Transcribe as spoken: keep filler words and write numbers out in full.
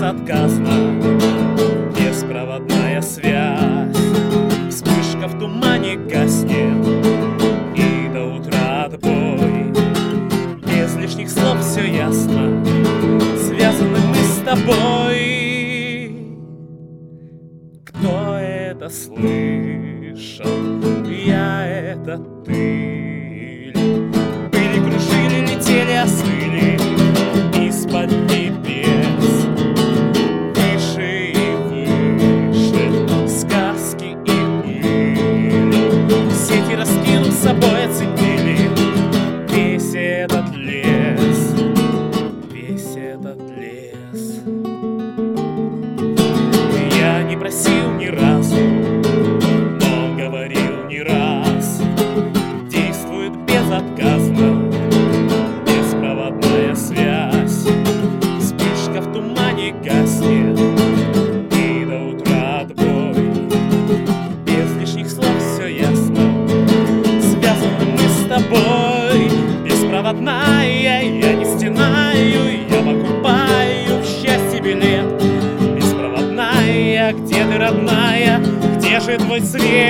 безотказно. Беспроводная связь, вспышка в тумане гаснет, и до утра отбой. Без лишних слов все ясно, связаны мы с тобой. Кто это слышал? Я, это ты. Были, кружили, летели, остыли из-под небес. Выше и выше сказки и были. Сети раскинув с собой оцепили весь этот лес, весь этот лес. Я не просил ни разу, но говорил не раз. Действует безотказно беспроводная связь, вспышка в тумане гаснет, и до утра отбой. Без лишних слов все ясно, связаны мы с тобой. Беспроводная, я не стенаю, я покупаю в счастье билет. Беспроводная, где ты, родная, где же твой след?